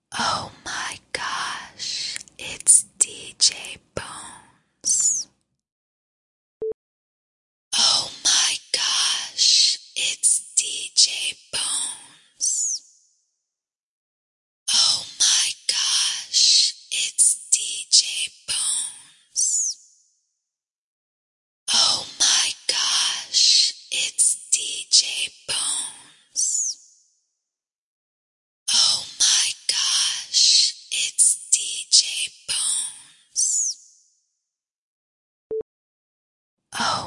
Oh my gosh, it's DJ Bones. Oh my gosh, it's DJ Bones. Oh my gosh, it's DJ Bones. Oh my gosh, it's DJ Bones. Oh my gosh, it's DJ Bones. Oh